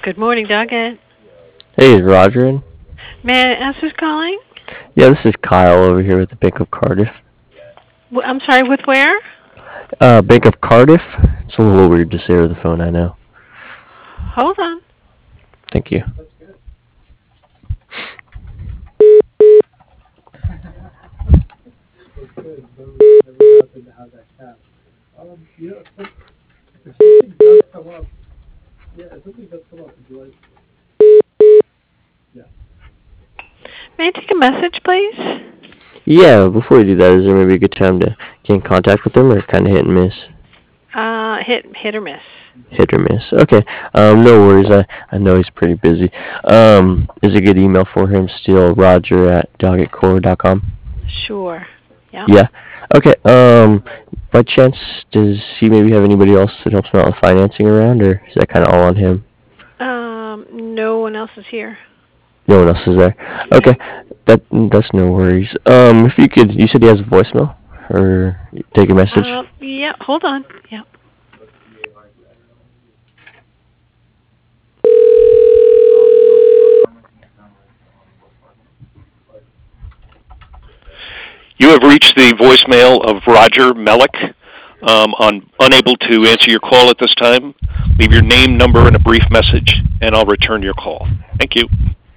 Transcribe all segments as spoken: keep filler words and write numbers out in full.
Good morning, Doggett. Hey, is Roger in? May I ask who's calling? Yeah, this is Kyle over here with the Bank of Cardiff. W- I'm sorry, with where? Uh, Bank of Cardiff? It's a little weird to say over the phone, I know. Hold on. Thank you. May I take a message, please? Yeah, before we do that, is there maybe a good time to get in contact with him, or kind of hit and miss? Uh, hit hit or miss. Hit or miss. Okay. Um, no worries. I, I know he's pretty busy. Um, is a good email for him still Roger at doggetcore dot com? Sure. Yeah. Yeah. Okay. Um, by chance, does he maybe have anybody else that helps him out with financing around, or is that kind of all on him? Um, no one else is here. No one else is there. Okay, that that's no worries. Um, if you could, you said he has a voicemail, or take a message. Uh, yeah. Hold on. Yeah. You have reached the voicemail of Roger Mellick. Um, on unable to answer your call at this time. Leave your name, number, and a brief message, and I'll return your call. Thank you.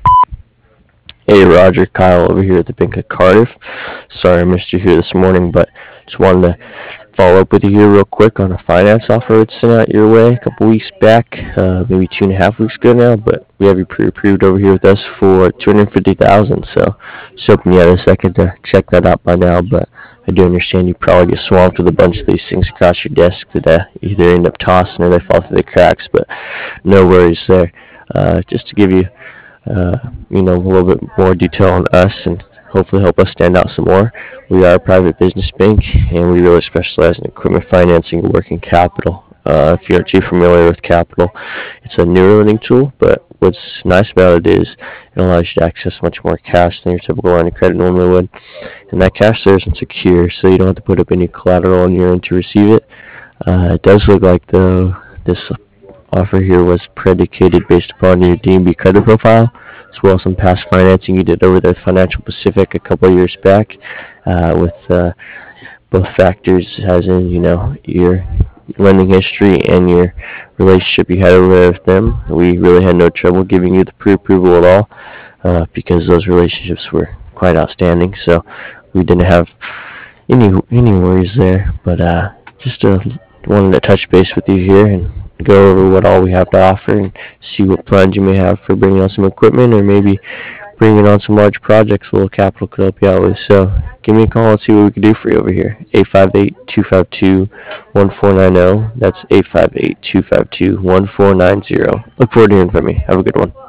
Hey, Roger, Kyle over here at the Bank of Cardiff. Sorry I missed you here this morning, but just wanted to follow up with you here real quick on a finance offer that's sent out your way a couple weeks back, uh, maybe two and a half weeks ago now. But we have you pre-approved over here with us for two hundred fifty thousand. So, just hoping you had a second to check that out by now. But I do understand you probably get swamped with a bunch of these things across your desk that uh, either end up tossing or they fall through the cracks. But no worries there. Uh, just to give you uh, you know, a little bit more detail on us and hopefully help us stand out some more. We are a private business bank, and we really specialize in equipment financing and working capital. Uh, if you're too familiar with capital, it's a newer lending tool, but what's nice about it is it allows you to access much more cash than your typical line of credit normally would. And that cash there isn't secure, so you don't have to put up any collateral on your end to receive it. Uh, it does look like, though, this offer here was predicated based upon your D and B credit profile, as well as some past financing you did over there at Financial Pacific a couple of years back, uh, with uh, both factors, as in, you know, your lending history and your relationship you had over there with them. We really had no trouble giving you the pre-approval at all, uh, because those relationships were quite outstanding. So we didn't have any any worries there. But uh, just uh, wanted to touch base with you here and go over what all we have to offer and see what plans you may have for bringing on some equipment, or maybe bringing on some large projects a little capital could help you out with. So give me a call and see what we can do for you over here. eight five eight, two five two, one four nine zero. That's eight five eight, two five two, one four nine zero. Look forward to hearing from you. Have a good one.